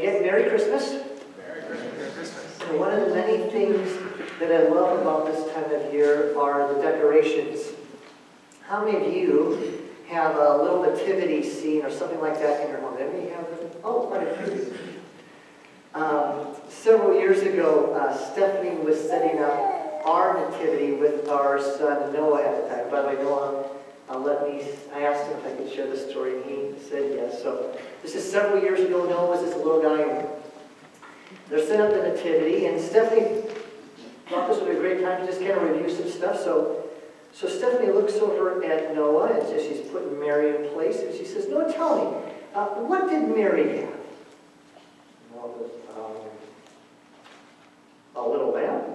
again, Merry Christmas. Merry Christmas. And one of the many things that I love about this time of year are the decorations. How many of you have a little nativity scene or something like that in your home? Anybody have it? Oh, quite a few. Several years ago, Stephanie was setting up our nativity with our son Noah at the time. By the way, Noah, I asked him if I could share this story, and he said yes. So this is several years ago. Noah was this little guy, and they're setting up the nativity, and Stephanie thought this would be a great time to just kind of review some stuff. So Stephanie looks over at Noah, and she's putting Mary in place, and she says, Noah, tell me, what did Mary have? Noah goes, a little lamb.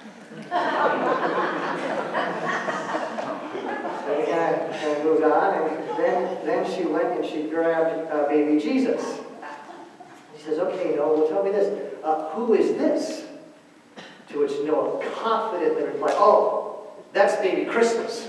So he kind of goes on, and then she went and she grabbed baby Jesus. He says, okay, Noah, well, tell me this. Who is this? To which Noah confidently replied, oh, that's baby Christmas.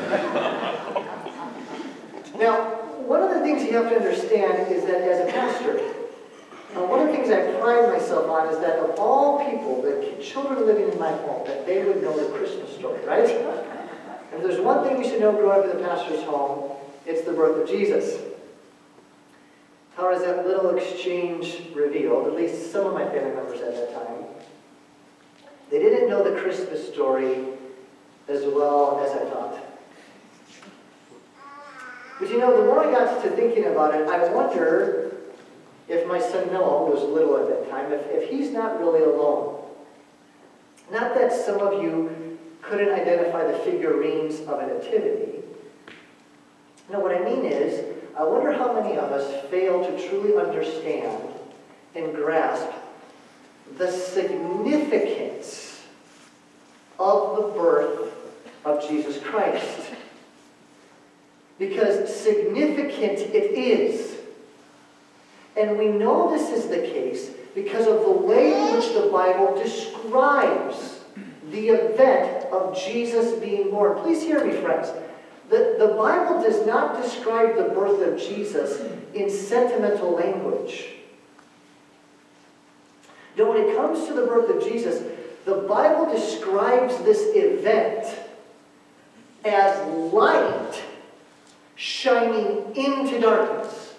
Now, one of the things you have to understand is that as a pastor, one of the things I pride myself on is that of all people, the children living in my home, that they would know the Christmas story, right? If there's one thing you should know growing up in the pastor's home, it's the birth of Jesus. How is that little exchange revealed? At least some of my family members at that time. They didn't know the Christmas story as well as I thought. But you know, the more I got to thinking about it, I wonder if my son Noah, who was little at that time, if he's not really alone. Not that some of you couldn't identify the figurines of a nativity. No, what I mean is, I wonder how many of us fail to truly understand and grasp the significance of the birth of Jesus Christ. Because significant it is. And we know this is the case because of the way in which the Bible describes the event of Jesus being born. Please hear me, friends. The Bible does not describe the birth of Jesus in sentimental language. No, when it comes to the birth of Jesus, the Bible describes this event as light shining into darkness.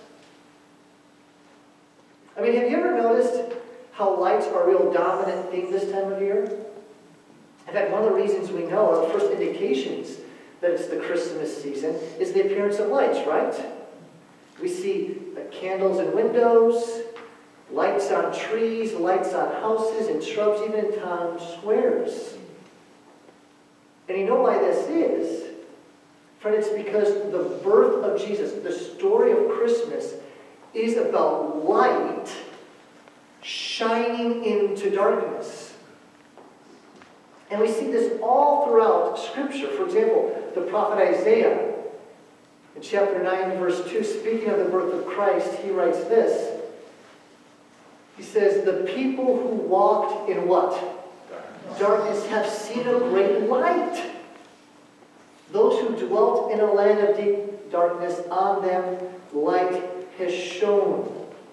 I mean, have you ever noticed how lights are a real dominant thing this time of year? In fact, one of the reasons we know, the first indications that it's the Christmas season, is the appearance of lights, right? We see candles in windows, lights on trees, lights on houses and shrubs, even in town squares. And you know why this is? Friend, it's because the birth of Jesus, the story of Christmas, is about light shining into darkness. And we see this all throughout Scripture. For example, the prophet Isaiah, in chapter 9, verse 2, speaking of the birth of Christ, he writes this. He says, the people who walked in what? Darkness have seen a great light. Those who dwelt in a land of deep darkness, on them light has shone.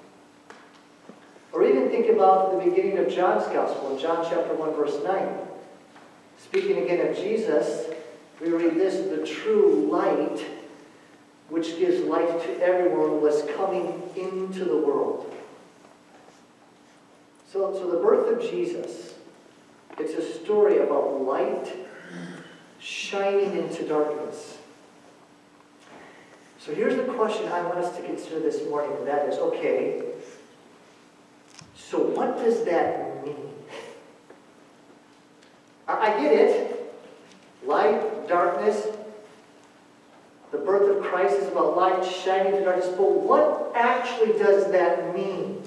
Or even think about the beginning of John's Gospel, in John chapter 1, verse 9. Speaking again of Jesus, we read this, the true light, which gives light to everyone, was coming into the world. So the birth of Jesus, it's a story about light shining into darkness. So here's the question I want us to consider this morning, and that is, okay, so what does that mean? I get it. Light, darkness. The birth of Christ is about light shining into darkness. But what actually does that mean?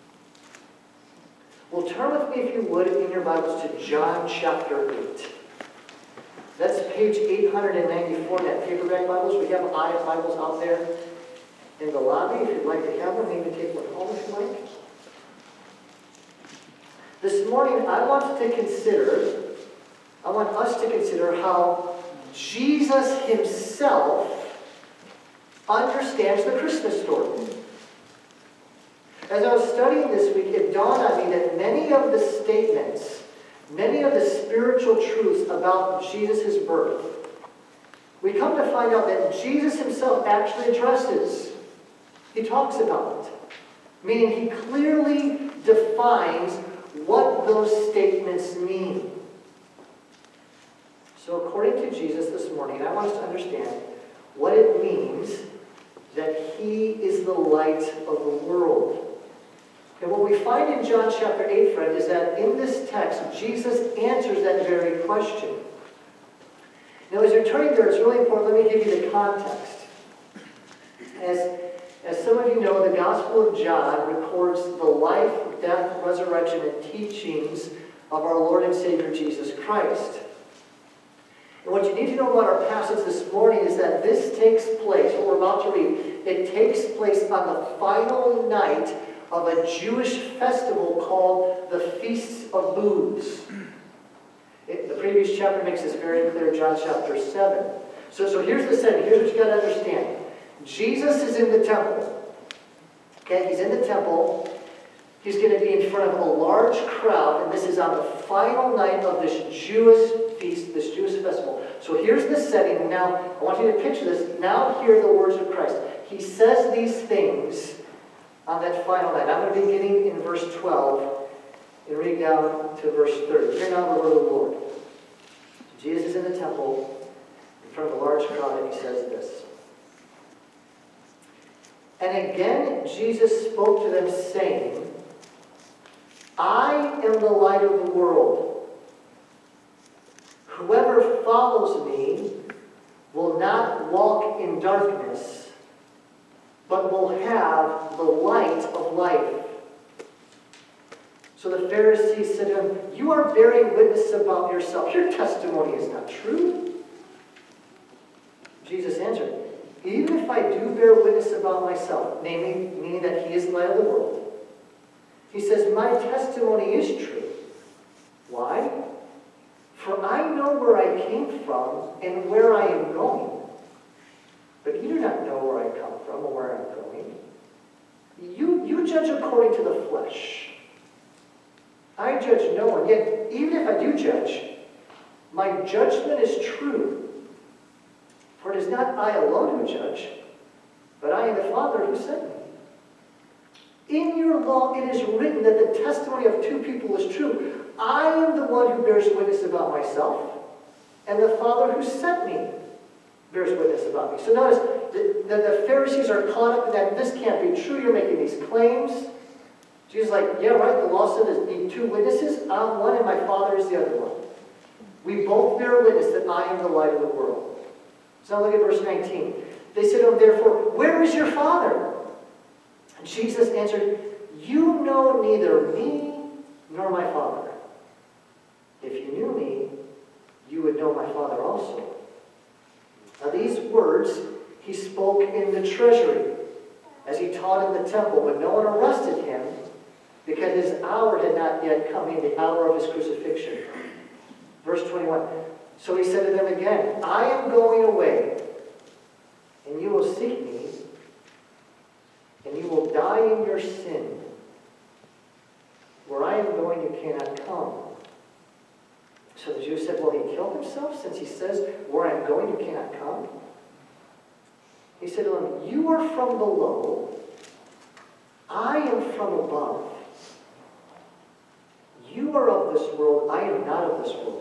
Well, turn with me, if you would, in your Bibles to John chapter 8. That's page 894 in that paperback Bibles. We have Bibles out there in the lobby if you'd like to have them. Maybe take one home if you like. This morning, I want us to consider how Jesus himself understands the Christmas story. As I was studying this week, it dawned on me that many of the statements, many of the spiritual truths about Jesus' birth, we come to find out that Jesus himself actually addresses. He talks about it. Meaning he clearly defines what those statements mean. So according to Jesus this morning, I want us to understand what it means that he is the light of the world. And what we find in John chapter 8, friend, is that in this text, Jesus answers that very question. Now, as you're turning there, it's really important. Let me give you the context. As some of you know, the Gospel of John records the life, death, resurrection, and teachings of our Lord and Savior Jesus Christ. And what you need to know about our passage this morning is that this takes place, what we're about to read, it takes place on the final night of a Jewish festival called the Feast of Booths. The previous chapter makes this very clear, John chapter 7. So here's the setting. Here's what you got to understand. Jesus is in the temple. Okay, he's in the temple. He's going to be in front of a large crowd, and this is on the final night of this Jewish feast, this Jewish festival. So here's the setting, and now I want you to picture this. Now hear the words of Christ. He says these things on that final night. I'm going to be beginning in verse 12 and reading down to verse 30. Hear now the word of the Lord. Jesus is in the temple in front of a large crowd, and he says this. And again Jesus spoke to them, saying, I am the light of the world. Whoever follows me will not walk in darkness, but will have the light of life. So the Pharisees said to him, you are bearing witness about yourself. Your testimony is not true. Jesus answered, even if I do bear witness about myself, namely, meaning that he is the light of the world, he says, my testimony is true. Why? For I know where I came from and where I am going. But you do not know where I come from or where I'm going. You judge according to the flesh. I judge no one. Yet, even if I do judge, my judgment is true. For it is not I alone who judge, but I and the Father who sent me. In your law it is written that the testimony of two people is true. I am the one who bears witness about myself, and the Father who sent me bears witness about me. So notice that the Pharisees are caught up in that this can't be true. You're making these claims. Jesus is like, yeah, right, the law said there's need two witnesses. I'm one and my Father is the other one. We both bear witness that I am the light of the world. So now look at verse 19. They said to him, therefore, where is your Father? And Jesus answered, you know neither me nor my Father. If you knew me, you would know my Father also. Now these words he spoke in the treasury as he taught in the temple when no one arrested him because his hour had not yet come in, the hour of his crucifixion. Verse 21. So he said to them again, I am going away, and you will seek me, and you will die in your sin. Where I am going, you cannot come. So the Jews said, well, he killed himself since he says, where I am going, you cannot come? He said to them, you are from below, I am from above. You are of this world, I am not of this world.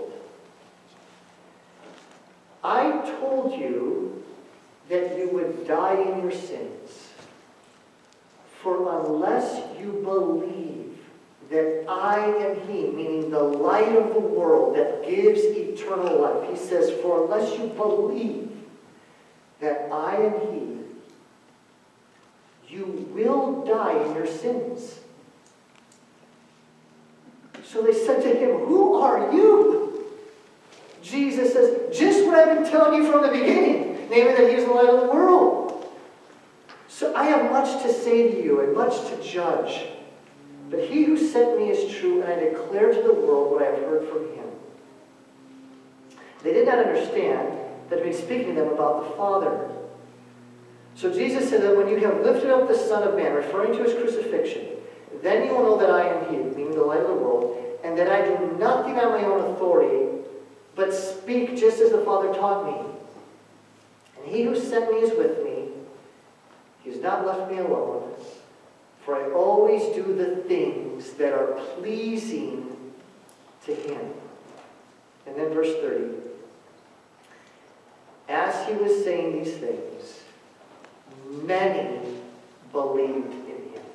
I told you that you would die in your sins. For unless you believe that I am he, meaning the light of the world that gives eternal life, he says, for unless you believe that I am he, you will die in your sins. So they said to him, who are you? Jesus says, just what I've been telling you from the beginning, namely that he is the light of the world. So I have much to say to you and much to judge. But he who sent me is true, and I declare to the world what I have heard from him. They did not understand that he was speaking to them about the Father. So Jesus said that when you have lifted up the Son of Man, referring to his crucifixion, you will know that I am He, meaning the light of the world, and that I do nothing on my own authority, but speak just as the Father taught me. And He who sent me is with me. He has not left me alone, for I always do the things that are pleasing to Him. And then verse 30. As He was saying these things, many believed in Him.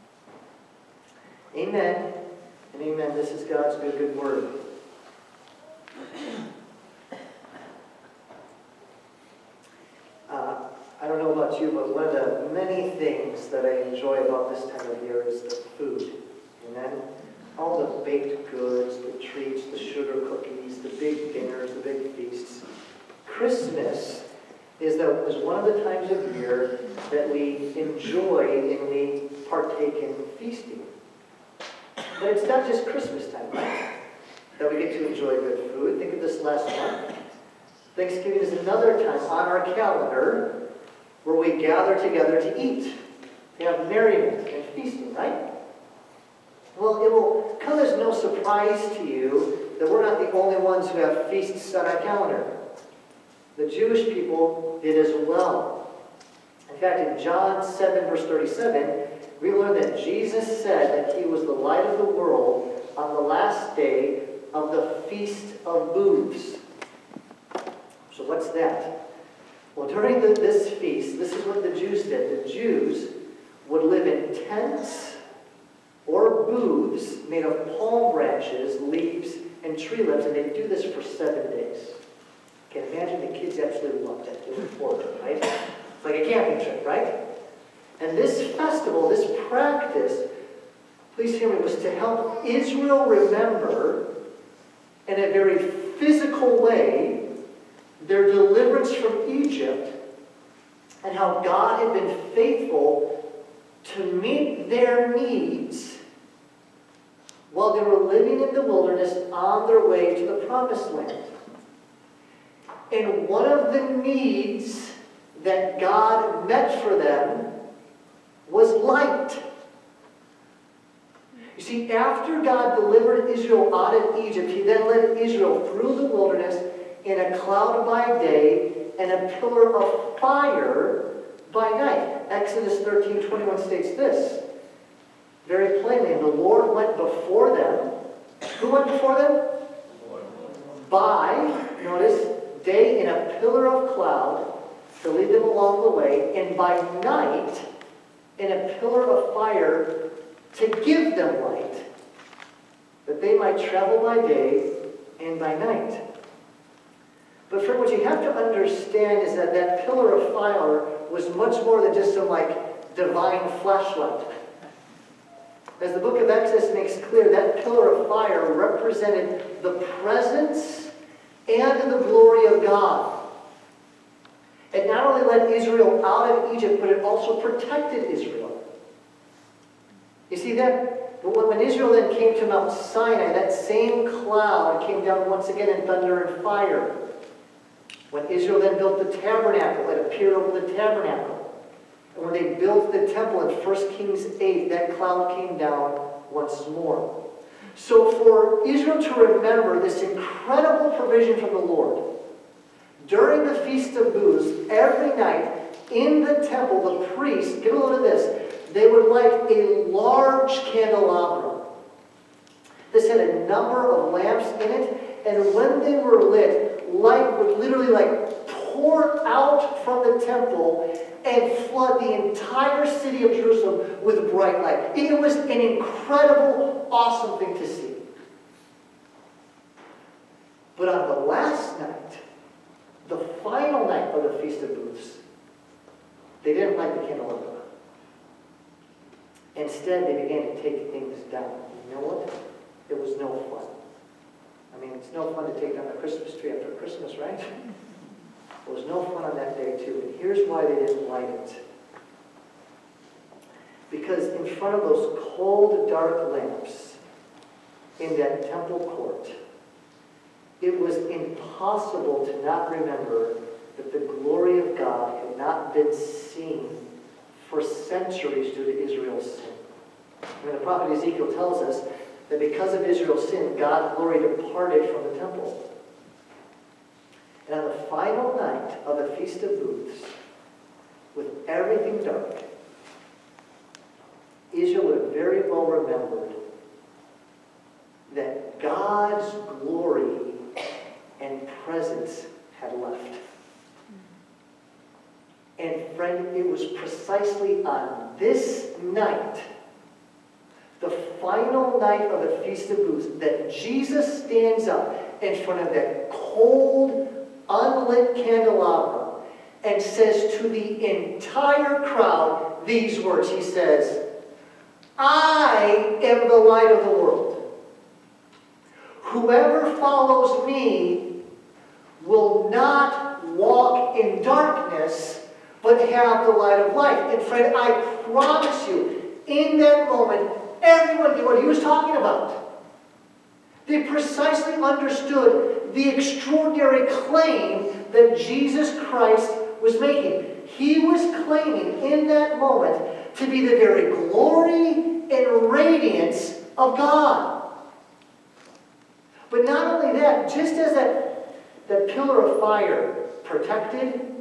Amen and amen. This is God's good word. I don't know about you, but one of the many things that I enjoy about this time of year is the food. Amen? All the baked goods, the treats, the sugar cookies, the big dinners, the big feasts. Christmas is one of the times of year that we enjoy and we partake in feasting. But it's not just Christmas time, right? That we get to enjoy good food. Think of this last month. Thanksgiving is another time on our calendar where we gather together to eat, to have merriment and feasting, right? Well, it will come as no surprise to you that we're not the only ones who have feasts on our calendar. The Jewish people did as well. In fact, in John 7, verse 37, we learn that Jesus said that He was the light of the world on the last day of the Feast of Booths. So what's that? Well, during this feast, this is what the Jews did. The Jews would live in tents or booths made of palm branches, leaves, and tree limbs, and they'd do this for 7 days. Can imagine the kids absolutely loved it. It was important, right? It's like a camping trip, right? And this festival, this practice, please hear me, was to help Israel remember in a very physical way their deliverance from Egypt and how God had been faithful to meet their needs while they were living in the wilderness on their way to the Promised Land. And one of the needs that God met for them was light. You see, after God delivered Israel out of Egypt, He then led Israel through the wilderness in a cloud by day and a pillar of fire by night. Exodus 13:21 states this very plainly. And the Lord went before them. Who went before them? By, notice, day in a pillar of cloud to lead them along the way, and by night in a pillar of fire to give them light, that they might travel by day and by night. But friend, what you have to understand is that that pillar of fire was much more than just some divine flashlight. As the book of Exodus makes clear, that pillar of fire represented the presence and the glory of God. It not only led Israel out of Egypt, but it also protected Israel. You see that when Israel then came to Mount Sinai, that same cloud came down once again in thunder and fire. When Israel then built the tabernacle, it appeared over the tabernacle. And when they built the temple in 1 Kings 8, that cloud came down once more. So for Israel to remember this incredible provision from the Lord, during the Feast of Booths, every night in the temple, the priests, get a load of this, they would light a large candelabra. This had a number of lamps in it, and when they were lit, light would literally pour out from the temple and flood the entire city of Jerusalem with bright light. It was an incredible, awesome thing to see. But on the last night, the final night of the Feast of Booths, they didn't light the candelabra. Instead, they began to take things down. You know what? It was no fun. I mean, it's no fun to take down the Christmas tree after Christmas, right? It was no fun on that day, too. And here's why they didn't light it. Because in front of those cold, dark lamps in that temple court, it was impossible to not remember that the glory of God had not been seen for centuries due to Israel's sin. The prophet Ezekiel tells us that because of Israel's sin, God's glory departed from the temple. And on the final night of the Feast of Booths, with everything dark, Israel would have very well remembered that God's glory and presence had left. And friend, it was precisely on this night, the final night of the Feast of Booths, that Jesus stands up in front of that cold, unlit candelabra and says to the entire crowd these words. He says, "I am the light of the world. Whoever follows me will not walk in darkness, but have the light of life." And friend, I promise you, in that moment, everyone knew what he was talking about. They precisely understood the extraordinary claim that Jesus Christ was making. He was claiming in that moment to be the very glory and radiance of God. But not only that, just as that pillar of fire protected,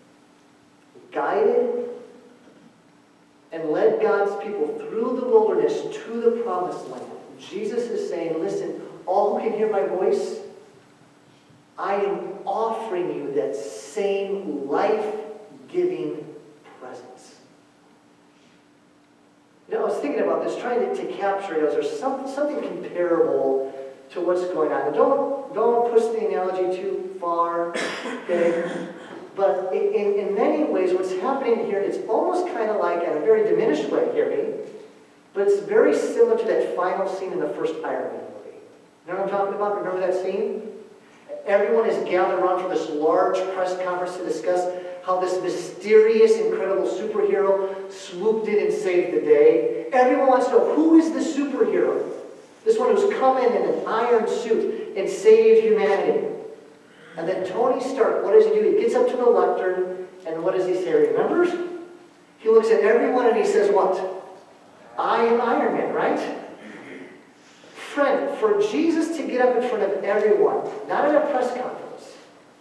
guided, and led God's people through the wilderness to the promised land, Jesus is saying, listen, all who can hear my voice, I am offering you that same life-giving presence. I was thinking about this, trying to capture it. Is there something comparable to what's going on? And don't push the analogy too far, okay? But in many ways, what's happening here, it's almost kind of like, in a very diminished way, hear me, but it's very similar to that final scene in the first Iron Man movie. You know what I'm talking about? Remember that scene? Everyone is gathered around for this large press conference to discuss how this mysterious, incredible superhero swooped in and saved the day. Everyone wants to know, who is the superhero? This one who's come in an iron suit and saved humanity. And then Tony Stark, what does he do? He gets up to the lectern, and what does he say? Remembers? He looks at everyone and he says what? I am Iron Man, right? Friend, for Jesus to get up in front of everyone, not at a press conference,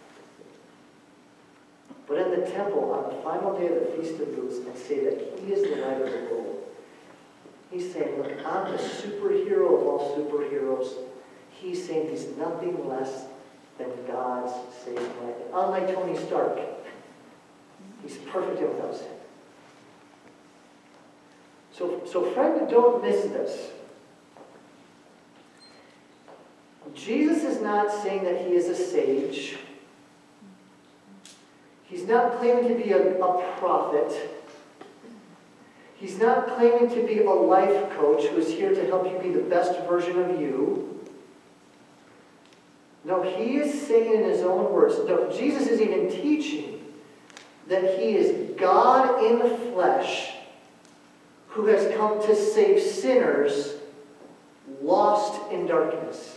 but in the temple on the final day of the Feast of Booths, and say that he is the light of the world. He's saying, look, I'm the superhero of all superheroes. He's saying he's nothing less than God's saving light. Unlike Tony Stark, he's perfect and without sin. So friend, don't miss this. Jesus is not saying that he is a sage. He's not claiming to be a prophet. He's not claiming to be a life coach who is here to help you be the best version of you. No, he is saying in his own words, no, Jesus is even teaching that he is God in the flesh who has come to save sinners lost in darkness.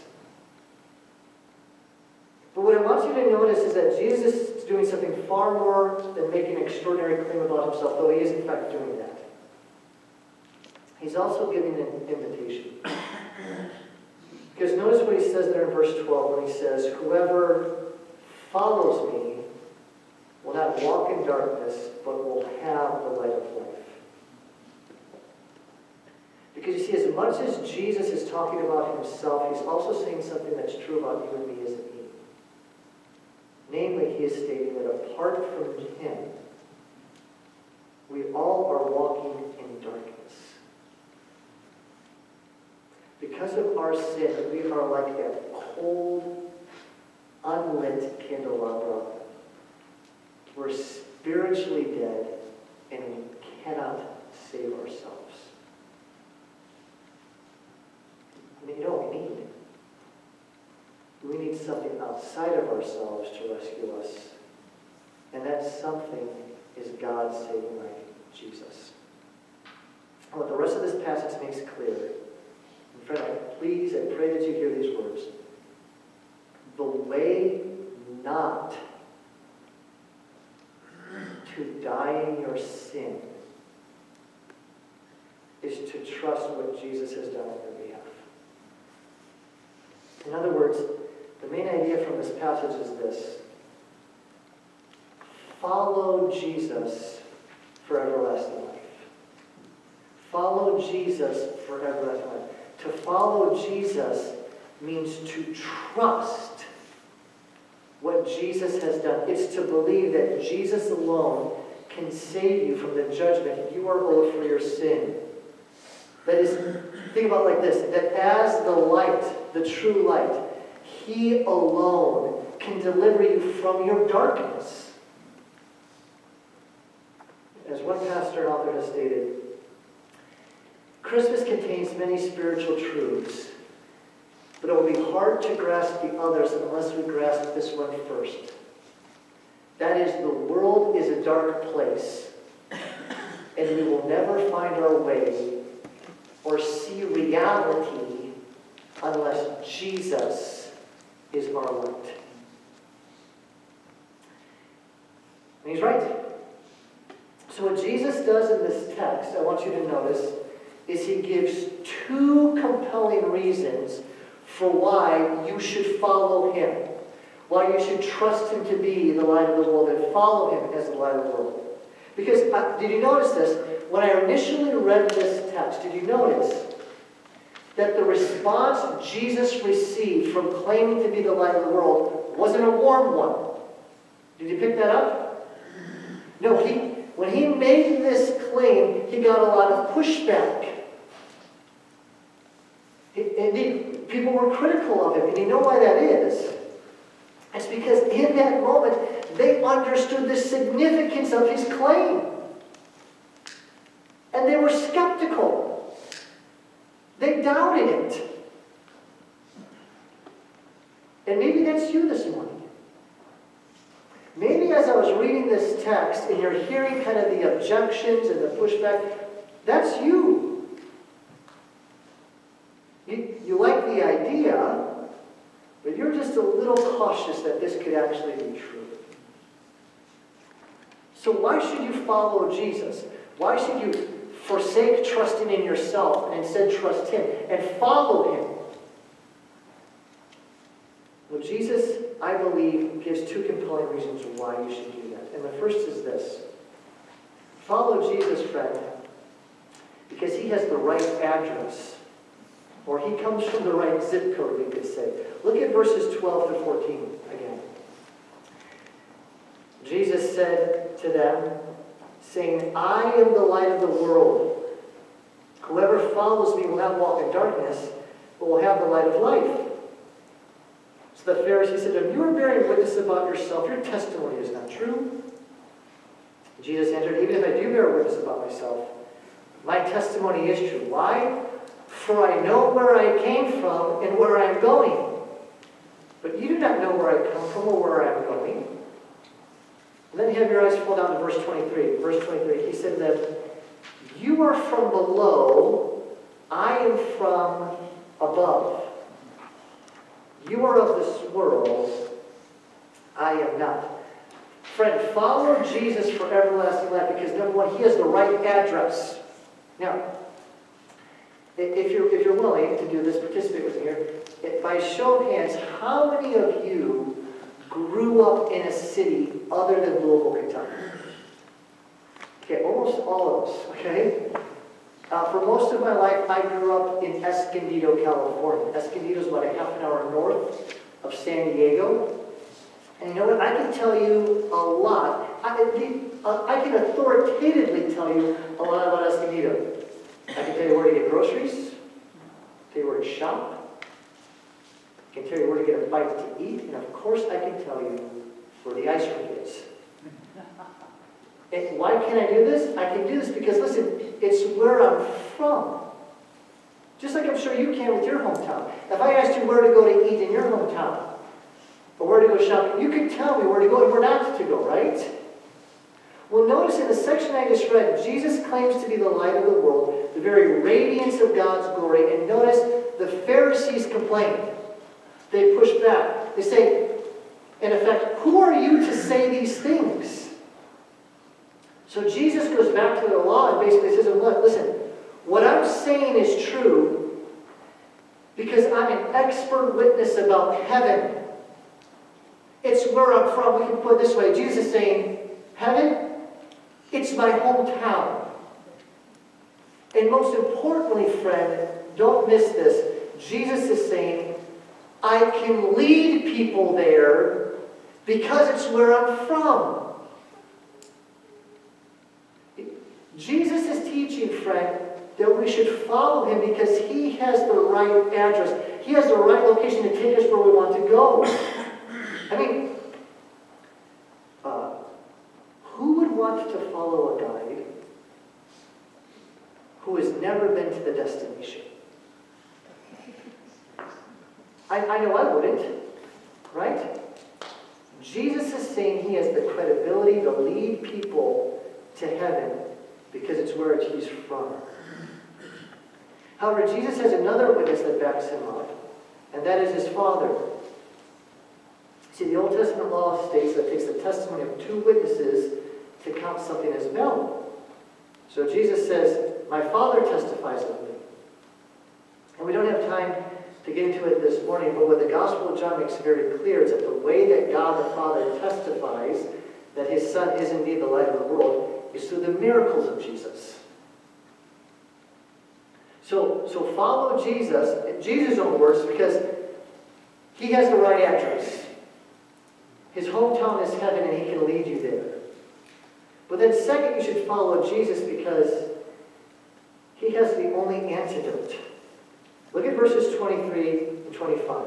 But what I want you to notice is that Jesus is doing something far more than making an extraordinary claim about himself, though he is in fact doing that. He's also giving an invitation. Because notice what he says there in verse 12 when he says, whoever follows me will not walk in darkness, but will have the light of life. Because you see, as much as Jesus is talking about himself, he's also saying something that's true about you and me, isn't he? Namely, he is stating that apart from him, we all are walking in darkness. Because of our sin, we are like that cold, unlit candelabra. We're spiritually dead, and we cannot save ourselves. And you know what we need? We need something outside of ourselves to rescue us. And that something is God's saving light, Jesus. And what the rest of this passage makes clear, and friend, I pray that you hear these words. The way not to die in your sin is is to trust what Jesus has done on your behalf. In other words, the main idea from this passage is this: follow Jesus for everlasting life. Follow Jesus for everlasting life. To follow Jesus means to trust what Jesus has done. It's to believe that Jesus alone can save you from the judgment you are owed for your sin. That is, think about it like this, that as the light, the true light, He alone can deliver you from your darkness. As one pastor and author has stated, Christmas contains many spiritual truths, but it will be hard to grasp the others unless we grasp this one first. That is, the world is a dark place, and we will never find our way or see reality unless Jesus is our light. And he's right. So what Jesus does in this text, I want you to notice, is he gives two compelling reasons for why you should follow him, why you should trust him to be the light of the world and follow him as the light of the world. Because, did you notice this? When I initially read this text, did you notice that the response Jesus received from claiming to be the light of the world wasn't a warm one? Did you pick that up? No, when he made this claim, he got a lot of pushback. Indeed, people were critical of him, and you know why that is? It's because in that moment, they understood the significance of his claim. And they were skeptical. They doubted it. And maybe that's you this morning. Maybe as I was reading this text and you're hearing kind of the objections and the pushback, that's you. You like the idea, but you're just a little cautious that this could actually be true. So why should you follow Jesus? Why should you forsake trusting in yourself and instead trust him and follow him? Well, Jesus, I believe, gives two compelling reasons why you should do that. And the first is this. Follow Jesus, friend, because he has the right address. Or he comes from the right zip code, we could say. Look at verses 12 to 14 again. Jesus said to them, saying, I am the light of the world. Whoever follows me will not walk in darkness, but will have the light of life. So the Pharisee said to him, you are bearing witness about yourself. Your testimony is not true. Jesus answered, even if I do bear witness about myself, my testimony is true. Why? For I know where I came from and where I am going. But you do not know where I come from or where I am going. And then you have your eyes fall down to verse 23. Verse 23, he said to them, you are from below, I am from above. You are of this world, I am not. Friend, follow Jesus for everlasting life because, number one, he has the right address. Now, if you're willing to do this, participate with me here. By show of hands, how many of you grew up in a city other than Louisville, Kentucky? Okay, almost all of us, okay? For most of my life, I grew up in Escondido, California. Escondido is about a half an hour north of San Diego. And you know what? I can tell you a lot. I can authoritatively tell you a lot about Escondido. I can tell you where to get groceries, tell you where to shop, I can tell you where to get a bite to eat, and of course I can tell you where the ice rink is. And why can I do this? I can do this because, listen, it's where I'm from. Just like I'm sure you can with your hometown. If I asked you where to go to eat in your hometown, or where to go shopping, you could tell me where to go and where not to go, right? Well, notice in the section I just read, Jesus claims to be the light of the world, the very radiance of God's glory. And notice the Pharisees complain. They push back. They say, in effect, who are you to say these things? So Jesus goes back to the law and basically says, look, listen, What I'm saying is true because I'm an expert witness about heaven. It's where I'm from. We can put it this way. Jesus is saying, heaven, it's my hometown. And most importantly, friend, don't miss this. Jesus is saying, I can lead people there because it's where I'm from. Jesus is teaching, friend, that we should follow him because he has the right address. He has the right location to take us where we want to go. I mean, who would want to follow a guide who has never been to the destination? I know I wouldn't, right? Jesus is saying he has the credibility to lead people to heaven because it's where he's from. However, Jesus has another witness that backs him up, and that is his Father. See, the Old Testament law states that it takes the testimony of two witnesses to count something as valid. So Jesus says, my Father testifies of me. And we don't have time to get into it this morning, but what the Gospel of John makes very clear is that the way that God the Father testifies that his Son is indeed the light of the world is through the miracles of Jesus. So follow Jesus, in Jesus' own words, because he has the right address. His hometown is heaven and he can lead you there. But then second, you should follow Jesus because he has the only antidote. Look at verses 23 and 25.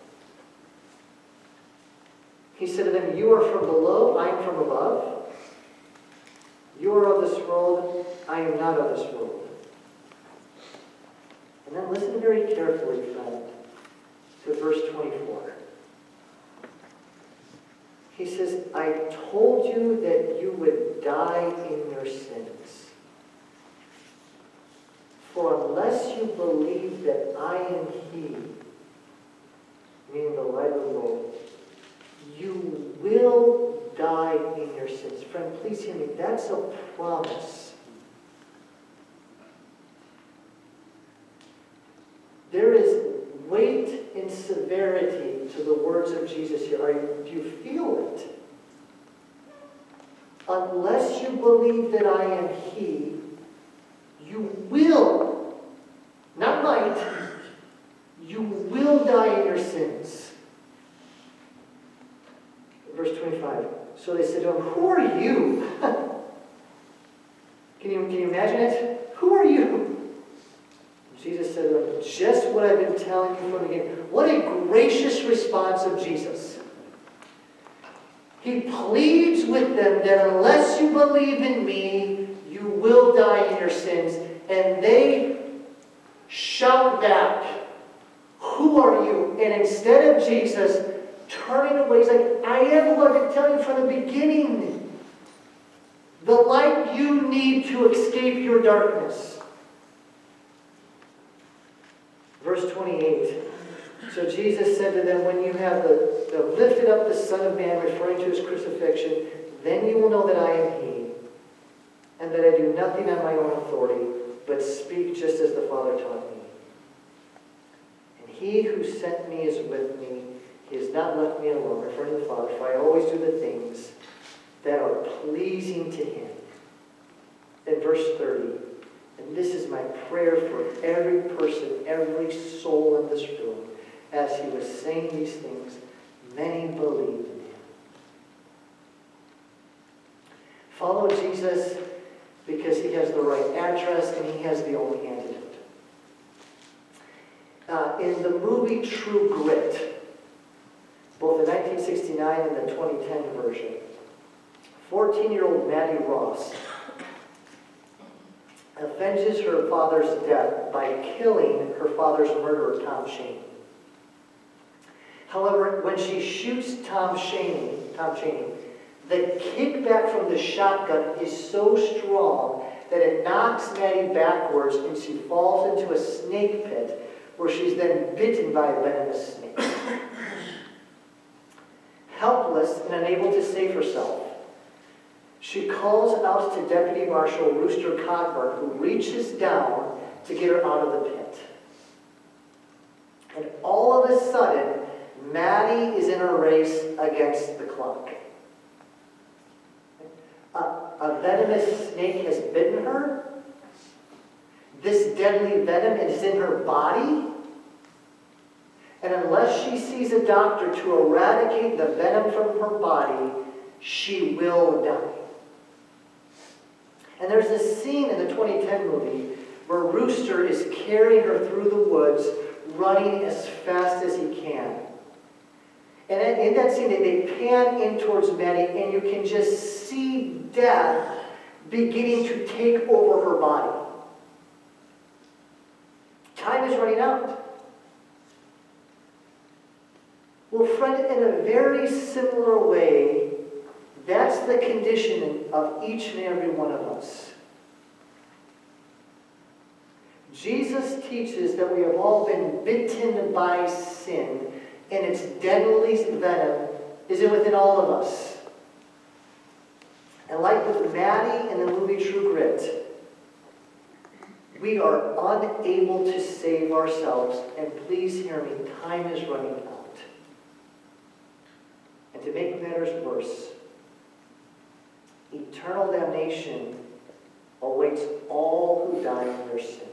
He said to them, you are from below, I am from above. You are of this world, I am not of this world. And then listen very carefully, friend, to verse 24. He says, I told you that you would die in your sins. For unless you believe that I am he, meaning the light of the world, you will die in your sins. Friend, please hear me. That's a promise. There is weight and severity to the words of Jesus here. Do you feel it? Unless you believe that I am he, you will, not might, you will die in your sins. Verse 25. So they said to him, who are you? Can you imagine it? Who are you? Jesus said to them, just what I've been telling you from the beginning. What a gracious response of Jesus. He pleads with them that unless you believe in me, you will die in your sins. And they shout back, who are you? And instead of Jesus turning away, he's like, I am who I've been telling you from the beginning. The light you need to escape your darkness. Verse 28. So Jesus said to them, when you have lifted up the Son of Man, referring to his crucifixion, then you will know that I am he, and that I do nothing on my own authority, but speak just as the Father taught me. And he who sent me is with me. He has not left me alone, referring to the Father, for I always do the things that are pleasing to him. In verse 30, and this is my prayer for every person, every soul in this room. As he was saying these things, many believed in him. Follow Jesus because he has the right address and he has the only antidote. In the movie True Grit, both the 1969 and the 2010 version, 14-year-old Maddie Ross avenges her father's death by killing her father's murderer, Tom Shaney. However, when she shoots Tom Shaney, the kickback from the shotgun is so strong that it knocks Maddie backwards and she falls into a snake pit where she's then bitten by a venomous snake. Helpless and unable to save herself, she calls out to Deputy Marshal Rooster Cogburn, who reaches down to get her out of the pit. And all of a sudden, Maddie is in a race against the clock. A venomous snake has bitten her. This deadly venom is in her body. And unless she sees a doctor to eradicate the venom from her body, she will die. And there's this scene in the 2010 movie where Rooster is carrying her through the woods, running as fast as he can. And in that scene, they pan in towards Maddie, and you can just see death beginning to take over her body. Time is running out. Well, friend, in a very similar way, that's the condition of each and every one of us. Jesus teaches that we have all been bitten by sin, and its deadly venom is within all of us. And like with Maddie in the movie True Grit, we are unable to save ourselves. And please hear me, time is running out. And to make matters worse, eternal damnation awaits all who die in their sin.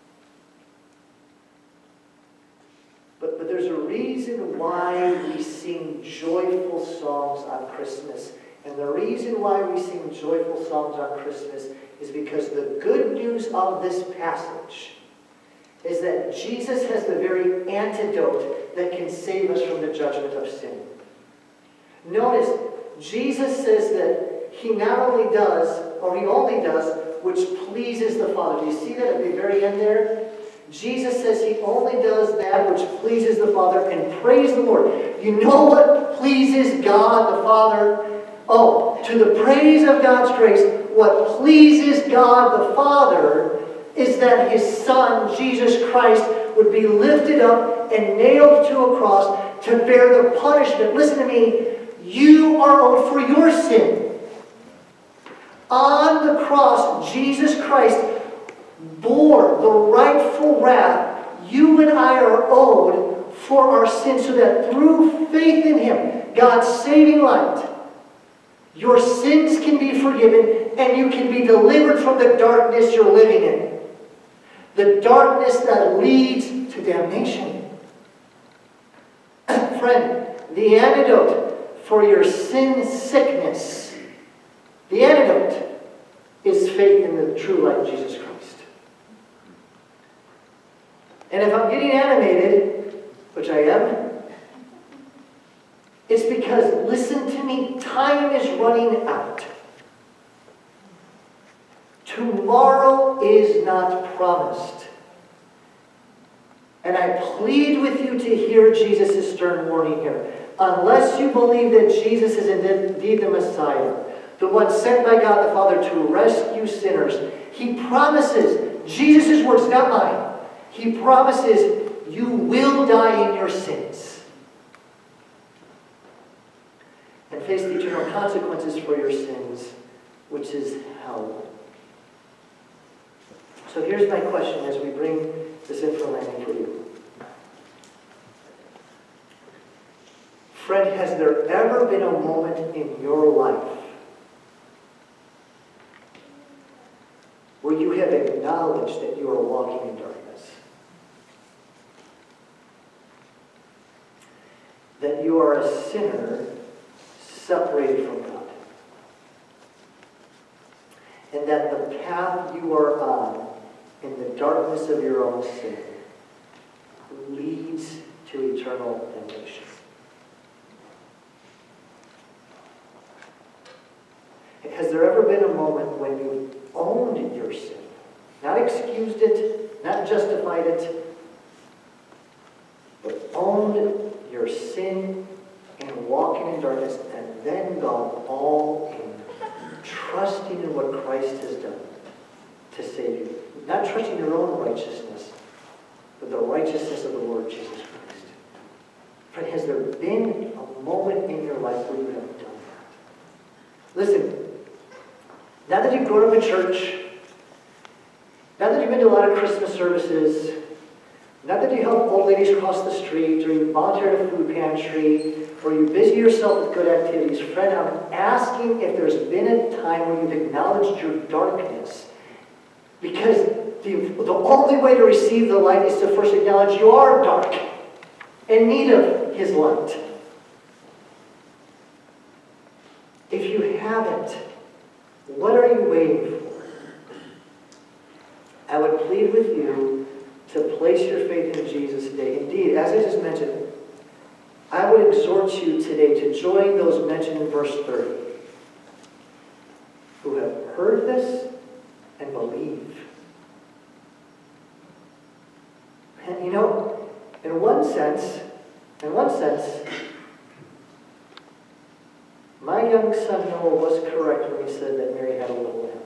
But there's a reason why we sing joyful songs on Christmas. And the reason why we sing joyful songs on Christmas is because the good news of this passage is that Jesus has the very antidote that can save us from the judgment of sin. Notice, Jesus says that he not only does, or he only does, which pleases the Father. Do you see that at the very end there? Jesus says he only does that which pleases the Father, and praise the Lord. You know what pleases God the Father? Oh, to the praise of God's grace, what pleases God the Father is that his Son, Jesus Christ, would be lifted up and nailed to a cross to bear the punishment. Listen to me. You are owed for your sin. On the cross, Jesus Christ bore the rightful wrath you and I are owed for our sins, so that through faith in him, God's saving light, your sins can be forgiven and you can be delivered from the darkness you're living in. The darkness that leads to damnation. Friend, the antidote for your sin sickness, the antidote is faith in the true light, Jesus Christ. And if I'm getting animated, which I am, it's because, listen to me, time is running out. Tomorrow is not promised. And I plead with you to hear Jesus' stern warning here. Unless you believe that Jesus is indeed the Messiah, the one sent by God the Father to rescue sinners, he promises, Jesus' words, not mine, he promises you will die in your sins and face the eternal consequences for your sins, which is hell. So here's my question as we bring this in for landing for you. Friend, has there ever been a moment in your life where you have acknowledged that you are walking in darkness? That you are a sinner separated from God? And that the path you are on in the darkness of your own sin leads to eternal damnation? Has there ever been a moment when you owned your sin? Not excused it, not justified it, but owned your sin and walking in darkness, and then gone all in, trusting in what Christ has done to save you. Not trusting your own righteousness, but the righteousness of the Lord Jesus Christ. Friend, has there been a moment in your life where you have done that? Listen, now that you've grown up in church, now that you've been to a lot of Christmas services, not that you help old ladies cross the street, or you volunteer at a food pantry, or you busy yourself with good activities. Friend, I'm asking if there's been a time when you've acknowledged your darkness. Because the only way to receive the light is to first acknowledge you are dark, in need of His light. If you haven't, what are you waiting for? I would plead with you to place your faith in Jesus today. Indeed, as I just mentioned, I would exhort you today to join those mentioned in verse 30 who have heard this and believe. And you know, in one sense, my young son Noah was correct when he said that Mary had a little lamb.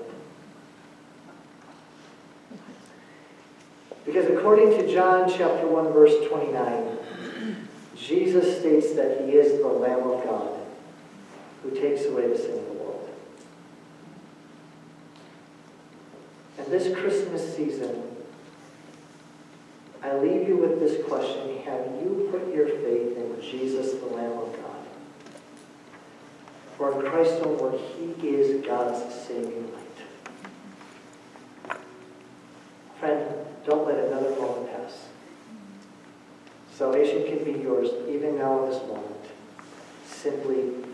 Because according to John chapter 1, verse 29, Jesus states that He is the Lamb of God who takes away the sin of the world. And this Christmas season, I leave you with this question. Have you put your faith in Jesus, the Lamb of God? For in Christ's own word, He is God's saving light. Friend, don't let another moment pass. Salvation can be yours even now in this moment. Simply